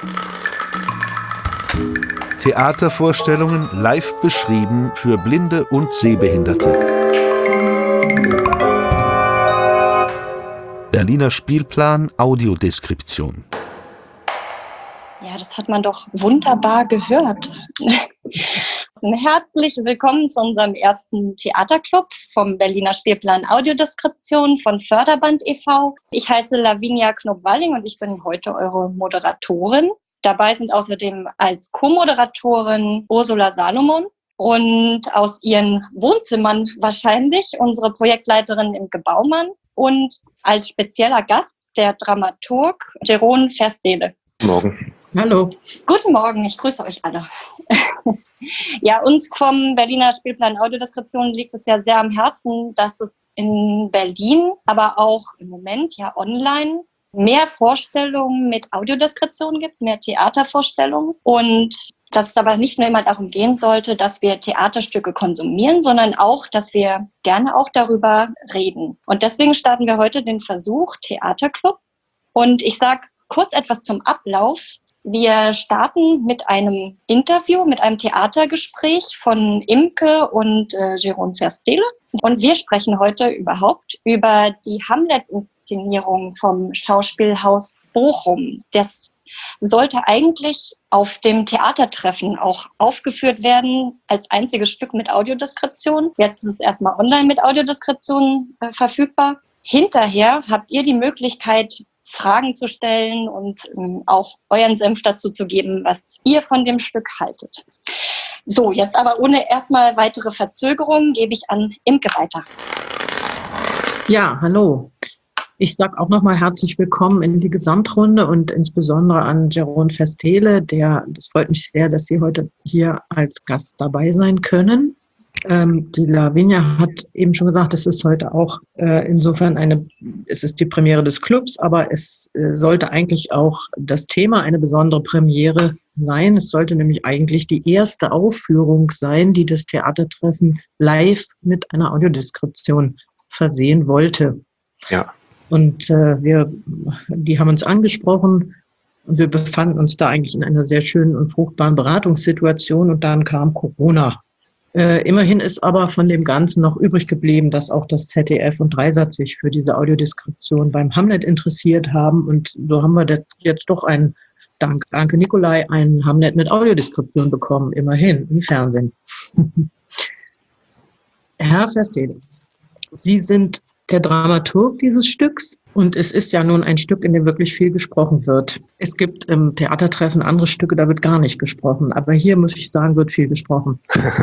Theatervorstellungen live beschrieben für Blinde und Sehbehinderte. Berliner Spielplan Audiodeskription. Ja, das hat man doch wunderbar gehört. Herzlich willkommen zu unserem ersten Theaterclub vom Berliner Spielplan Audiodeskription von Förderband e.V. Ich heiße Lavinia Knob-Walling und ich bin heute eure Moderatorin. Dabei sind außerdem als Co-Moderatorin Ursula Salomon und aus ihren Wohnzimmern wahrscheinlich unsere Projektleiterin Imke Baumann und als spezieller Gast der Dramaturg Jeroen Verstele. Morgen. Hallo. Guten Morgen, ich grüße euch alle. Ja, uns vom Berliner Spielplan Audiodeskription liegt es ja sehr am Herzen, dass es in Berlin, aber auch im Moment ja online mehr Vorstellungen mit Audiodeskription gibt, mehr Theatervorstellungen und dass es aber nicht nur immer darum gehen sollte, dass wir Theaterstücke konsumieren, sondern auch, dass wir gerne auch darüber reden. Und deswegen starten wir heute den Versuch Theaterclub. Und ich sage kurz etwas zum Ablauf. Wir starten mit einem Interview, mit einem Theatergespräch von Imke und Jeroen Verstele. Und wir sprechen heute überhaupt über die Hamlet-Inszenierung vom Schauspielhaus Bochum. Das sollte eigentlich auf dem Theatertreffen auch aufgeführt werden als einziges Stück mit Audiodeskription. Jetzt ist es erstmal online mit Audiodeskription verfügbar. Hinterher habt ihr die Möglichkeit, Fragen zu stellen und auch euren Senf dazu zu geben, was ihr von dem Stück haltet. So, jetzt aber ohne erstmal weitere Verzögerung gebe ich an Imke weiter. Ja, hallo. Ich sage auch nochmal herzlich willkommen in die Gesamtrunde und insbesondere an Jeroen Verstele. Das freut mich sehr, dass Sie heute hier als Gast dabei sein können. Die Lavinia hat eben schon gesagt, es ist heute auch insofern es ist die Premiere des Clubs, aber es sollte eigentlich auch das Thema eine besondere Premiere sein. Es sollte nämlich eigentlich die erste Aufführung sein, die das Theatertreffen live mit einer Audiodeskription versehen wollte. Ja. Und die haben uns angesprochen und wir befanden uns da eigentlich in einer sehr schönen und fruchtbaren Beratungssituation und dann kam Corona. Immerhin ist aber von dem Ganzen noch übrig geblieben, dass auch das ZDF und Dreisat sich für diese Audiodeskription beim Hamlet interessiert haben. Und so haben wir jetzt doch dank Anke Nicolai, einen Hamlet mit Audiodeskription bekommen, immerhin im Fernsehen. Herr Verstele, Sie sind der Dramaturg dieses Stücks und es ist ja nun ein Stück, in dem wirklich viel gesprochen wird. Es gibt im Theatertreffen andere Stücke, da wird gar nicht gesprochen. Aber hier, muss ich sagen, wird viel gesprochen.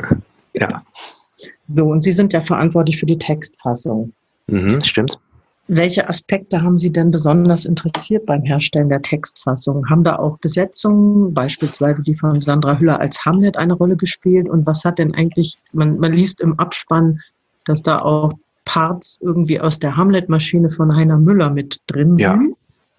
Ja. So, und Sie sind ja verantwortlich für die Textfassung. Stimmt. Welche Aspekte haben Sie denn besonders interessiert beim Herstellen der Textfassung? Haben da auch Besetzungen, beispielsweise die von Sandra Hüller als Hamlet, eine Rolle gespielt? Und was hat denn eigentlich, man liest im Abspann, dass da auch Parts irgendwie aus der Hamlet-Maschine von Heiner Müller mit drin sind. Ja.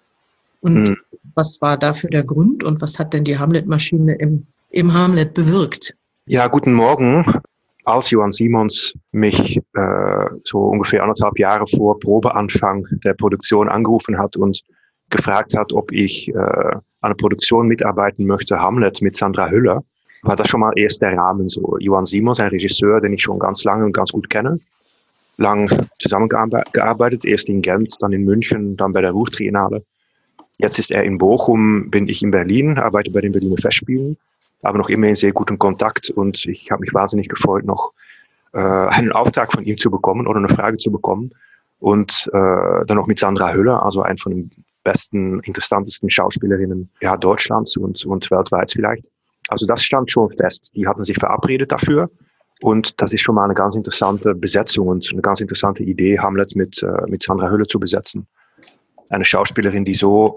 Und was war dafür der Grund und was hat denn die Hamlet-Maschine im Hamlet bewirkt? Ja, guten Morgen. Als Johan Simons mich so ungefähr 1,5 Jahre vor Probeanfang der Produktion angerufen hat und gefragt hat, ob ich an der Produktion mitarbeiten möchte, Hamlet mit Sandra Hüller, war das schon mal erst der Rahmen. So Johan Simons, ein Regisseur, den ich schon ganz lange und ganz gut kenne, lang zusammengearbeitet, erst in Gent, dann in München, dann bei der Ruhrtriennale. Jetzt ist er in Bochum, bin ich in Berlin, arbeite bei den Berliner Festspielen, aber noch immer in sehr gutem Kontakt und ich habe mich wahnsinnig gefreut, noch einen Auftrag von ihm zu bekommen oder eine Frage zu bekommen und dann noch mit Sandra Hüller, also eine von den besten, interessantesten Schauspielerinnen Deutschlands und weltweit vielleicht. Also das stand schon fest, die hatten sich verabredet dafür und das ist schon mal eine ganz interessante Besetzung und eine ganz interessante Idee, Hamlet mit Sandra Hüller zu besetzen. Eine Schauspielerin, die so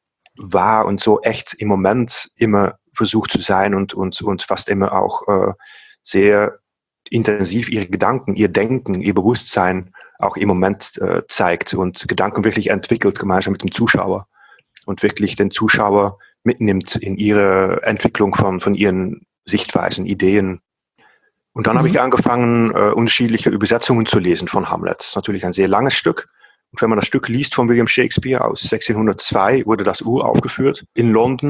war und so echt im Moment immer versucht zu sein und fast immer auch sehr intensiv ihre Gedanken, ihr Denken, ihr Bewusstsein auch im Moment zeigt und Gedanken wirklich entwickelt, gemeinsam mit dem Zuschauer und wirklich den Zuschauer mitnimmt in ihre Entwicklung von ihren Sichtweisen, Ideen. Und dann habe ich angefangen, unterschiedliche Übersetzungen zu lesen von Hamlet. Das ist natürlich ein sehr langes Stück. Und wenn man das Stück liest von William Shakespeare aus 1602, wurde das uraufgeführt in London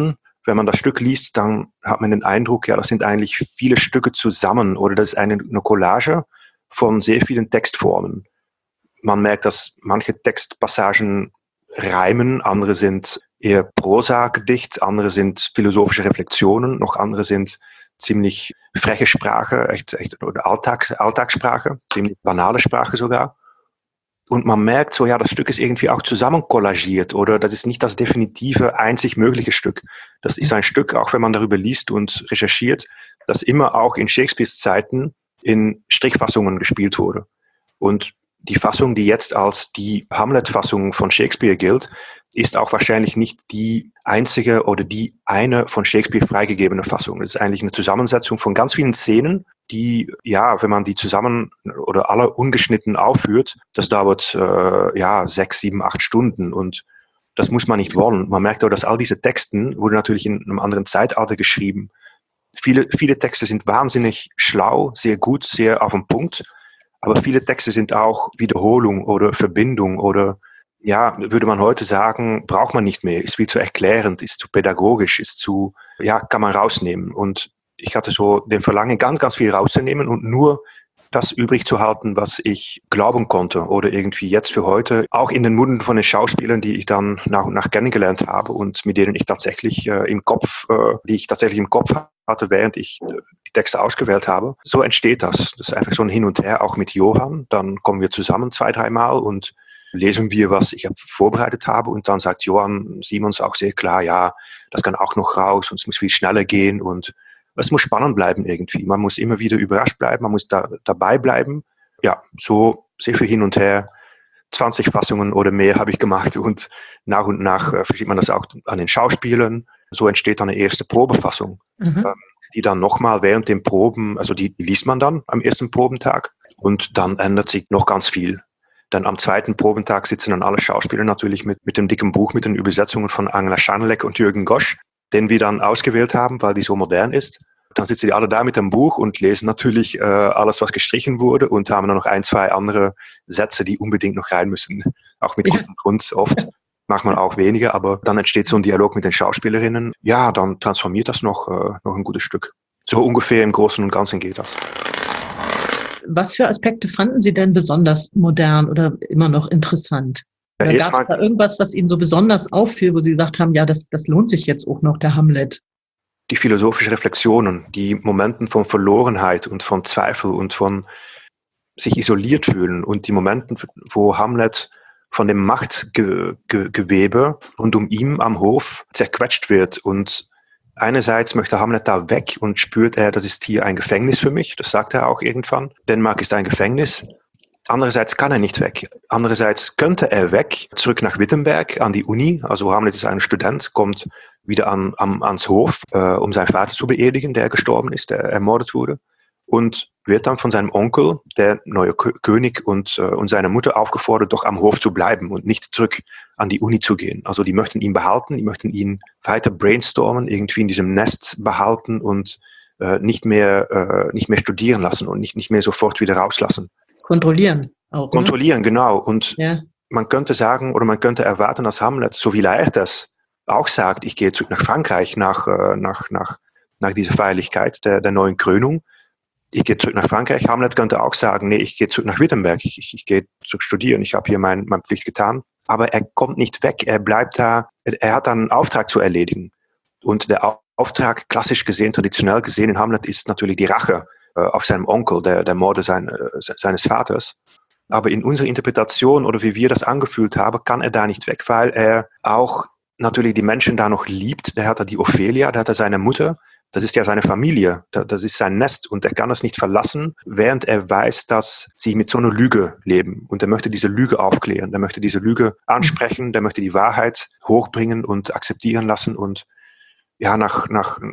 wenn man das Stück liest, dann hat man den Eindruck, ja, das sind eigentlich viele Stücke zusammen oder das ist eine Collage von sehr vielen Textformen. Man merkt, dass manche Textpassagen reimen, andere sind eher Prosa-Gedicht, andere sind philosophische Reflexionen, noch andere sind ziemlich freche Sprache, echt oder Alltagssprache, ziemlich banale Sprache sogar. Und man merkt so, ja, das Stück ist irgendwie auch zusammen kollagiert oder das ist nicht das definitive, einzig mögliche Stück. Das ist ein Stück, auch wenn man darüber liest und recherchiert, das immer auch in Shakespeares Zeiten in Strichfassungen gespielt wurde. Und die Fassung, die jetzt als die Hamlet-Fassung von Shakespeare gilt, ist auch wahrscheinlich nicht die einzige oder die eine von Shakespeare freigegebene Fassung. Es ist eigentlich eine Zusammensetzung von ganz vielen Szenen, die, ja, wenn man die zusammen oder alle ungeschnitten aufführt, das dauert 6, 7, 8 Stunden und das muss man nicht wollen. Man merkt auch, dass all diese Texten wurden natürlich in einem anderen Zeitalter geschrieben. Viele Texte sind wahnsinnig schlau, sehr gut, sehr auf den Punkt, aber viele Texte sind auch Wiederholung oder Verbindung oder, ja, würde man heute sagen, braucht man nicht mehr, ist viel zu erklärend, ist zu pädagogisch, ist zu, ja, kann man rausnehmen. Und ich hatte so den Verlangen, ganz, ganz viel rauszunehmen und nur das übrig zu halten, was ich glauben konnte oder irgendwie jetzt für heute, auch in den Munden von den Schauspielern, die ich dann nach und nach kennengelernt habe und mit denen ich tatsächlich im Kopf hatte, während ich die Texte ausgewählt habe. So entsteht das. Das ist einfach so ein Hin und Her, auch mit Johann. Dann kommen wir zusammen 2, 3 Mal und lesen wir, was ich vorbereitet habe und dann sagt Johann Simons auch sehr klar, ja, das kann auch noch raus und es muss viel schneller gehen und es muss spannend bleiben irgendwie. Man muss immer wieder überrascht bleiben, man muss dabei bleiben. Ja, so sehr viel hin und her. 20 Fassungen oder mehr habe ich gemacht und nach verschiebt man das auch an den Schauspielern. So entsteht dann eine erste Probefassung, die dann nochmal während den Proben, also die liest man dann am ersten Probentag und dann ändert sich noch ganz viel. Dann am zweiten Probentag sitzen dann alle Schauspieler natürlich mit dem dicken Buch, mit den Übersetzungen von Angela Schanelek und Jürgen Gosch, den wir dann ausgewählt haben, weil die so modern ist. Dann sitzen die alle da mit dem Buch und lesen natürlich alles, was gestrichen wurde und haben dann noch 1, 2 andere Sätze, die unbedingt noch rein müssen. Auch mit gutem Grund oft. Manchmal auch weniger, aber dann entsteht so ein Dialog mit den Schauspielerinnen. Ja, dann transformiert das noch ein gutes Stück. So ungefähr im Großen und Ganzen geht das. Was für Aspekte fanden Sie denn besonders modern oder immer noch interessant? Oder gab es da irgendwas, was Ihnen so besonders auffiel, wo Sie gesagt haben, ja, das lohnt sich jetzt auch noch, der Hamlet? Die philosophischen Reflexionen, die Momenten von Verlorenheit und von Zweifel und von sich isoliert fühlen und die Momenten, wo Hamlet von dem Machtgewebe rund um ihn am Hof zerquetscht wird und einerseits möchte Hamlet da weg und spürt das ist hier ein Gefängnis für mich, das sagt er auch irgendwann. Dänemark ist ein Gefängnis. Andererseits kann er nicht weg. Andererseits könnte er weg, zurück nach Wittenberg, an die Uni. Also Hamlet ist ein Student, kommt wieder ans Hof, um seinen Vater zu beerdigen, der gestorben ist, der ermordet wurde. Und wird dann von seinem Onkel, der neue König und seiner Mutter aufgefordert, doch am Hof zu bleiben und nicht zurück an die Uni zu gehen. Also die möchten ihn behalten, die möchten ihn weiter brainstormen, irgendwie in diesem Nest behalten und nicht mehr studieren lassen und nicht mehr sofort wieder rauslassen. Kontrollieren auch. Kontrollieren, genau. Und ja. Man könnte sagen oder man könnte erwarten, dass Hamlet, so wie er das auch sagt, ich gehe zurück nach Frankreich nach dieser Feierlichkeit der neuen Krönung. Ich gehe zurück nach Frankreich. Hamlet könnte auch sagen, nee, ich gehe zurück nach Wittenberg. Ich gehe zurück studieren. Ich habe hier meine Pflicht getan. Aber er kommt nicht weg. Er bleibt da. Er hat einen Auftrag zu erledigen. Und der Auftrag, klassisch gesehen, traditionell gesehen in Hamlet, ist natürlich die Rache auf seinem Onkel, der Morde seines Vaters. Aber in unserer Interpretation oder wie wir das angefühlt haben, kann er da nicht weg, weil er auch natürlich die Menschen da noch liebt. Der hat da die Ophelia, der hat da seine Mutter. Das ist ja seine Familie, das ist sein Nest und er kann das nicht verlassen, während er weiß, dass sie mit so einer Lüge leben. Und er möchte diese Lüge aufklären, der möchte diese Lüge ansprechen, der möchte die Wahrheit hochbringen und akzeptieren lassen und ja, nach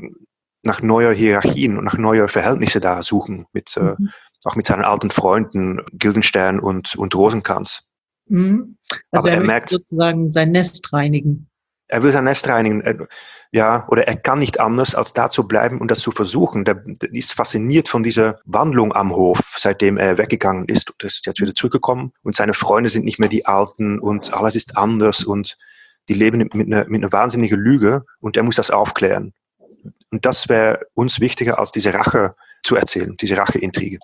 neuer Hierarchien und nach neuer Verhältnisse da suchen, auch mit seinen alten Freunden Guildenstern und Rosenkranz. Mhm. Also er merkt sozusagen sein Nest reinigen. Er will sein Nest reinigen, oder er kann nicht anders, als da zu bleiben und das zu versuchen. Der ist fasziniert von dieser Wandlung am Hof, seitdem er weggegangen ist und ist jetzt wieder zurückgekommen. Und seine Freunde sind nicht mehr die Alten und alles ist anders und die leben mit einer wahnsinnigen Lüge und er muss das aufklären. Und das wäre uns wichtiger, als diese Rache zu erzählen, diese Racheintrige.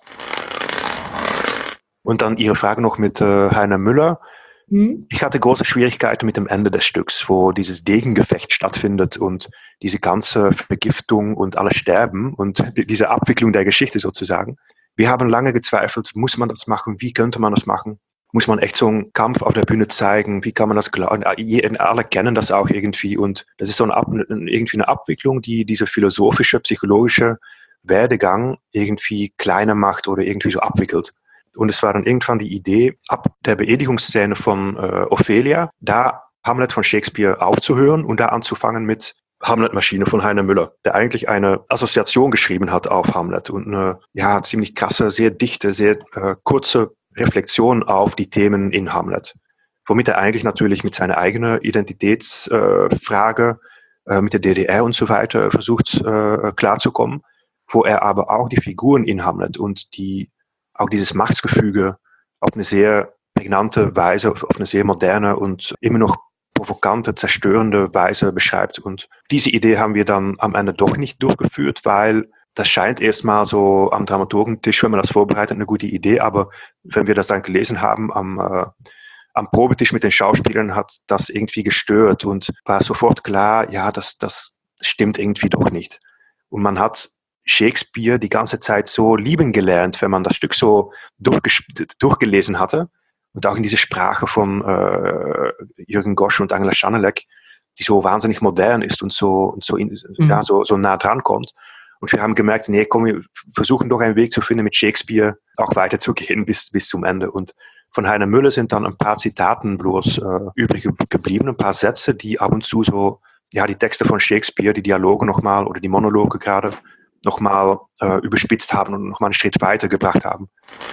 Und dann Ihre Frage noch mit Heiner Müller. Ich hatte große Schwierigkeiten mit dem Ende des Stücks, wo dieses Degengefecht stattfindet und diese ganze Vergiftung und alle sterben und diese Abwicklung der Geschichte sozusagen. Wir haben lange gezweifelt, muss man das machen, wie könnte man das machen? Muss man echt so einen Kampf auf der Bühne zeigen? Wie kann man das glauben? Alle kennen das auch irgendwie und das ist so irgendwie eine Abwicklung, die diese philosophische, psychologische Werdegang irgendwie kleiner macht oder irgendwie so abwickelt. Und es war dann irgendwann die Idee, ab der Beerdigungsszene von Ophelia, da Hamlet von Shakespeare aufzuhören und da anzufangen mit Hamlet-Maschine von Heiner Müller, der eigentlich eine Assoziation geschrieben hat auf Hamlet und eine ziemlich krasse, sehr dichte, sehr kurze Reflexion auf die Themen in Hamlet. Womit er eigentlich natürlich mit seiner eigenen Identitätsfrage, mit der DDR und so weiter versucht klarzukommen, wo er aber auch die Figuren in Hamlet und auch dieses Machtsgefüge auf eine sehr prägnante Weise, auf eine sehr moderne und immer noch provokante, zerstörende Weise beschreibt. Und diese Idee haben wir dann am Ende doch nicht durchgeführt, weil das scheint erstmal so am Dramaturgentisch, wenn man das vorbereitet, eine gute Idee, aber wenn wir das dann gelesen haben am Probetisch mit den Schauspielern, hat das irgendwie gestört und war sofort klar, ja, das stimmt irgendwie doch nicht. Und man hat Shakespeare die ganze Zeit so lieben gelernt, wenn man das Stück so durchgelesen hatte. Und auch in diese Sprache von Jürgen Gosch und Angela Schanelek, die so wahnsinnig modern ist und so nah dran kommt. Und wir haben gemerkt, nee, komm, wir versuchen doch einen Weg zu finden, mit Shakespeare auch weiterzugehen bis zum Ende. Und von Heiner Müller sind dann ein paar Zitaten bloß übrig geblieben, ein paar Sätze, die ab und zu so, die Texte von Shakespeare, die Dialoge nochmal oder die Monologe gerade nochmal überspitzt haben und nochmal einen Schritt weitergebracht haben.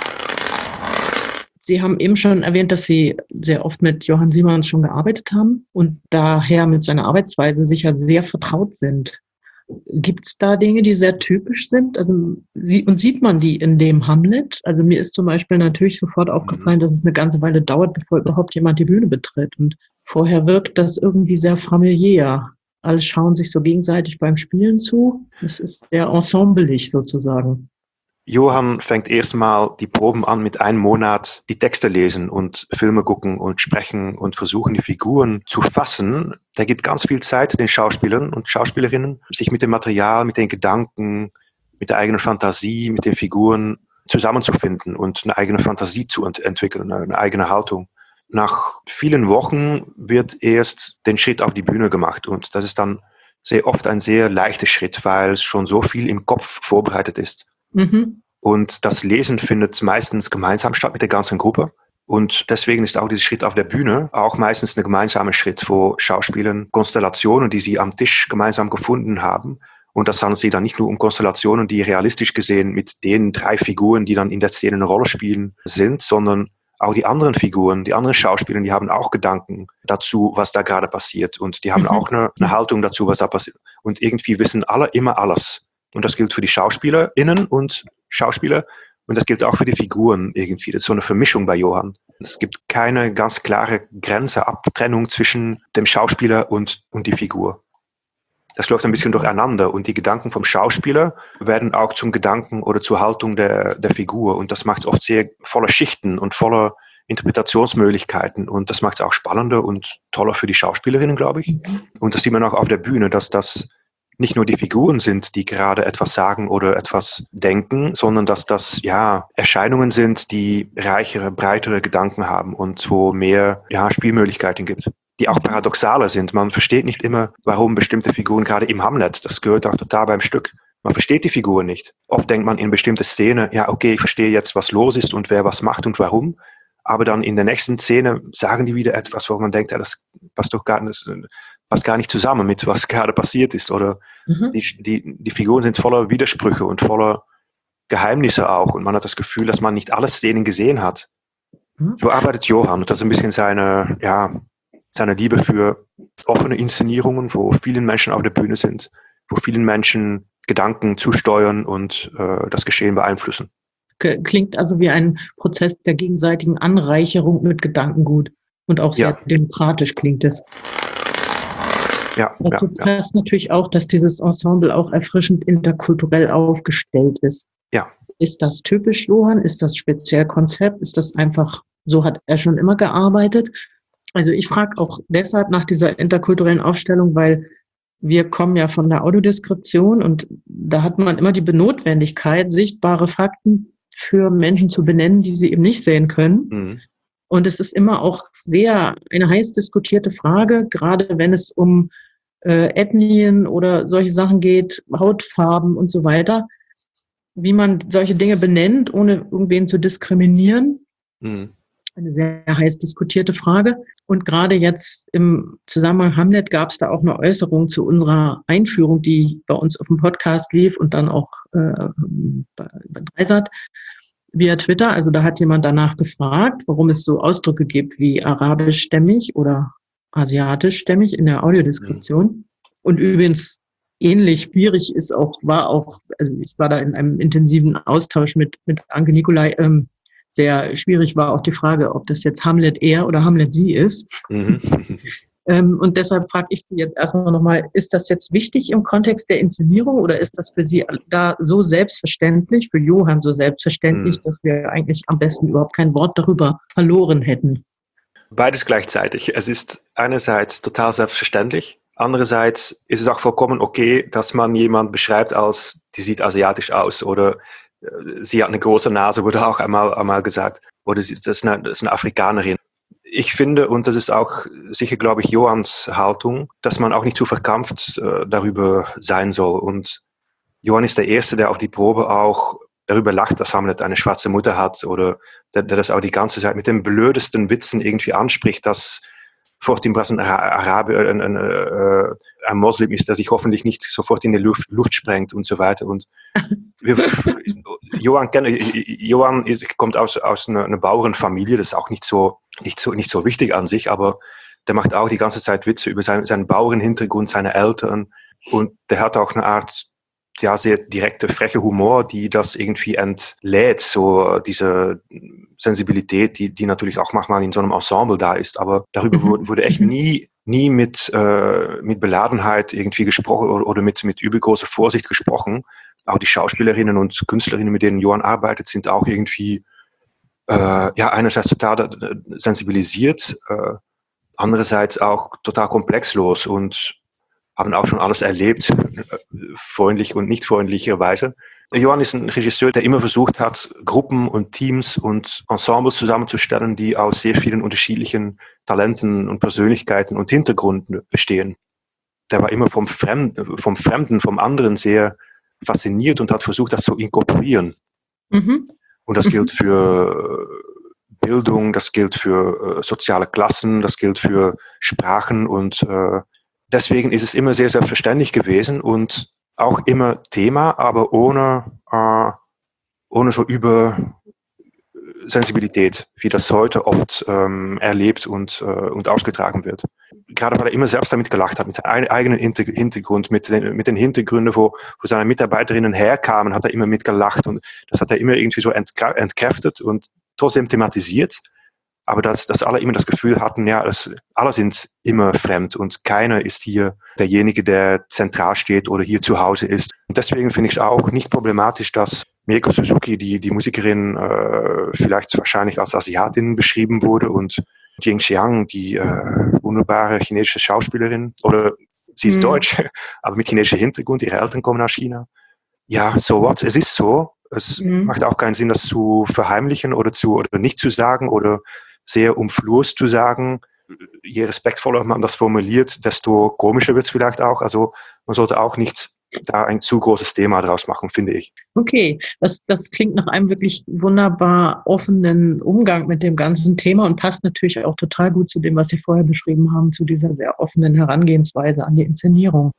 Sie haben eben schon erwähnt, dass Sie sehr oft mit Johann Simons schon gearbeitet haben und daher mit seiner Arbeitsweise sicher sehr vertraut sind. Gibt es da Dinge, die sehr typisch sind? Und sieht man die in dem Hamlet? Also mir ist zum Beispiel natürlich sofort aufgefallen, dass es eine ganze Weile dauert, bevor überhaupt jemand die Bühne betritt. Und vorher wirkt das irgendwie sehr familiär. Alle schauen sich so gegenseitig beim Spielen zu. Es ist sehr ensembleig sozusagen. Johann fängt erstmal die Proben an mit einem Monat die Texte lesen und Filme gucken und sprechen und versuchen, die Figuren zu fassen. Der gibt ganz viel Zeit den Schauspielern und Schauspielerinnen, sich mit dem Material, mit den Gedanken, mit der eigenen Fantasie, mit den Figuren zusammenzufinden und eine eigene Fantasie zu entwickeln, eine eigene Haltung. Nach vielen Wochen wird erst den Schritt auf die Bühne gemacht und das ist dann sehr oft ein sehr leichter Schritt, weil schon so viel im Kopf vorbereitet ist. Mhm. Und das Lesen findet meistens gemeinsam statt mit der ganzen Gruppe. Und deswegen ist auch dieser Schritt auf der Bühne auch meistens ein gemeinsamer Schritt, wo Schauspielern Konstellationen, die sie am Tisch gemeinsam gefunden haben. Und das handelt sich dann nicht nur um Konstellationen, die realistisch gesehen mit den 3 Figuren, die dann in der Szene eine Rolle spielen, sind, sondern auch die anderen Figuren, die anderen Schauspieler, die haben auch Gedanken dazu, was da gerade passiert. Und die haben auch eine Haltung dazu, was da passiert. Und irgendwie wissen alle immer alles. Und das gilt für die SchauspielerInnen und Schauspieler und das gilt auch für die Figuren irgendwie. Das ist so eine Vermischung bei Johann. Es gibt keine ganz klare Grenze, Abtrennung zwischen dem Schauspieler und die Figur. Das läuft ein bisschen durcheinander und die Gedanken vom Schauspieler werden auch zum Gedanken oder zur Haltung der Figur und das macht es oft sehr voller Schichten und voller Interpretationsmöglichkeiten und das macht es auch spannender und toller für die Schauspielerinnen, glaube ich. Und das sieht man auch auf der Bühne, dass das nicht nur die Figuren sind, die gerade etwas sagen oder etwas denken, sondern dass das Erscheinungen sind, die reichere, breitere Gedanken haben und wo mehr Spielmöglichkeiten gibt, die auch paradoxaler sind. Man versteht nicht immer, warum bestimmte Figuren, gerade im Hamlet, das gehört auch total beim Stück, man versteht die Figuren nicht. Oft denkt man in bestimmte Szene, okay, ich verstehe jetzt, was los ist und wer was macht und warum, aber dann in der nächsten Szene sagen die wieder etwas, wo man denkt, das passt doch gar nicht zusammen mit, was gerade passiert ist. Oder die Figuren sind voller Widersprüche und voller Geheimnisse auch. Und man hat das Gefühl, dass man nicht alle Szenen gesehen hat. So arbeitet Johann. Und das ist ein bisschen seine Liebe für offene Inszenierungen, wo vielen Menschen auf der Bühne sind, wo vielen Menschen Gedanken zusteuern und das Geschehen beeinflussen. Klingt also wie ein Prozess der gegenseitigen Anreicherung mit Gedankengut. Und auch sehr demokratisch klingt es. Dazu passt natürlich auch, dass dieses Ensemble auch erfrischend interkulturell aufgestellt ist. Ja. Ist das typisch Johann? Ist das speziell Konzept? Ist das einfach, so hat er schon immer gearbeitet? Also ich frage auch deshalb nach dieser interkulturellen Aufstellung, weil wir kommen ja von der Audiodeskription und da hat man immer die Notwendigkeit, sichtbare Fakten für Menschen zu benennen, die sie eben nicht sehen können. Mhm. Und es ist immer auch sehr eine heiß diskutierte Frage, gerade wenn es um Ethnien oder solche Sachen geht, Hautfarben und so weiter, wie man solche Dinge benennt, ohne irgendwen zu diskriminieren. Mhm. Eine sehr heiß diskutierte Frage. Und gerade jetzt im Zusammenhang Hamlet gab es da auch eine Äußerung zu unserer Einführung, die bei uns auf dem Podcast lief und dann auch bei Dreisat via Twitter. Also da hat jemand danach gefragt, warum es so Ausdrücke gibt wie arabischstämmig oder asiatischstämmig in der Audiodeskription. Mhm. Und übrigens ähnlich schwierig also ich war da in einem intensiven Austausch mit Anke Nicolai, sehr schwierig war auch die Frage, ob das jetzt Hamlet er oder Hamlet sie ist. Mhm. Und deshalb frage ich Sie jetzt erstmal nochmal, ist das jetzt wichtig im Kontext der Inszenierung oder ist das für Sie da so selbstverständlich, für Johann so selbstverständlich, dass wir eigentlich am besten überhaupt kein Wort darüber verloren hätten? Beides gleichzeitig. Es ist einerseits total selbstverständlich, andererseits ist es auch vollkommen okay, dass man jemanden beschreibt als, die sieht asiatisch aus oder sie hat eine große Nase, wurde auch einmal gesagt. Oder das ist eine Afrikanerin. Ich finde, und das ist auch sicher, glaube ich, Johanns Haltung, dass man auch nicht zu verkrampft darüber sein soll. Und Johann ist der Erste, der auf die Probe auch darüber lacht, dass Hamlet eine schwarze Mutter hat oder der das auch die ganze Zeit mit den blödesten Witzen irgendwie anspricht, dass Fortin Bras ein Moslem ist, der sich hoffentlich nicht sofort in die Luft sprengt und so weiter. Und Johann kommt aus einer Bauernfamilie, das ist auch nicht so wichtig an sich, aber der macht auch die ganze Zeit Witze über seinen Bauernhintergrund, seine Eltern, und der hat auch eine Art, ja, sehr direkte, freche Humor, die das irgendwie entlädt, so diese Sensibilität, die natürlich auch manchmal in so einem Ensemble da ist, aber darüber wurde echt nie mit Beladenheit irgendwie gesprochen oder mit übergroßer Vorsicht gesprochen. Auch die Schauspielerinnen und Künstlerinnen, mit denen Johann arbeitet, sind auch irgendwie einerseits total sensibilisiert, andererseits auch total komplexlos und haben auch schon alles erlebt, freundlich und nicht freundlicherweise. Johann ist ein Regisseur, der immer versucht hat, Gruppen und Teams und Ensembles zusammenzustellen, die aus sehr vielen unterschiedlichen Talenten und Persönlichkeiten und Hintergründen bestehen. Der war immer vom Fremden, vom anderen sehr fasziniert und hat versucht, das zu inkorporieren. Mhm. Und das gilt für Bildung, das gilt für soziale Klassen, das gilt für Sprachen und deswegen ist es immer sehr selbstverständlich gewesen und auch immer Thema, aber ohne so Übersensibilität, wie das heute oft erlebt und ausgetragen wird. Gerade weil er immer selbst damit gelacht hat, mit seinem eigenen Hintergrund, mit den Hintergründen, wo seine Mitarbeiterinnen herkamen, hat er immer mitgelacht und das hat er immer irgendwie so entkräftet und trotzdem thematisiert. Aber dass alle immer das Gefühl hatten, ja, alle sind immer fremd und keiner ist hier derjenige, der zentral steht oder hier zu Hause ist. Und deswegen finde ich es auch nicht problematisch, dass Mieko Suzuki, die Musikerin, vielleicht wahrscheinlich als Asiatin beschrieben wurde und Jing Xiang, die wunderbare chinesische Schauspielerin, oder sie ist deutsch, aber mit chinesischem Hintergrund, ihre Eltern kommen aus China. Ja, so what? Es ist so. Es macht auch keinen Sinn, das zu verheimlichen oder nicht zu sagen oder sehr umflurst zu sagen. Je respektvoller man das formuliert, desto komischer wird es vielleicht auch. Also man sollte auch nicht da ein zu großes Thema draus machen, finde ich. Okay, das klingt nach einem wirklich wunderbar offenen Umgang mit dem ganzen Thema und passt natürlich auch total gut zu dem, was Sie vorher beschrieben haben, zu dieser sehr offenen Herangehensweise an die Inszenierung.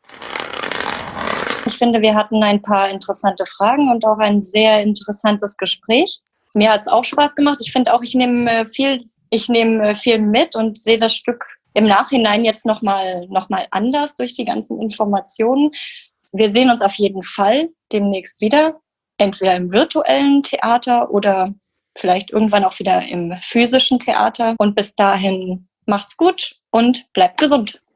Ich finde, wir hatten ein paar interessante Fragen und auch ein sehr interessantes Gespräch. Mir hat es auch Spaß gemacht. Ich finde auch, ich nehme viel mit und sehe das Stück im Nachhinein jetzt noch mal anders durch die ganzen Informationen. Wir sehen uns auf jeden Fall demnächst wieder, entweder im virtuellen Theater oder vielleicht irgendwann auch wieder im physischen Theater. Und bis dahin macht's gut und bleibt gesund.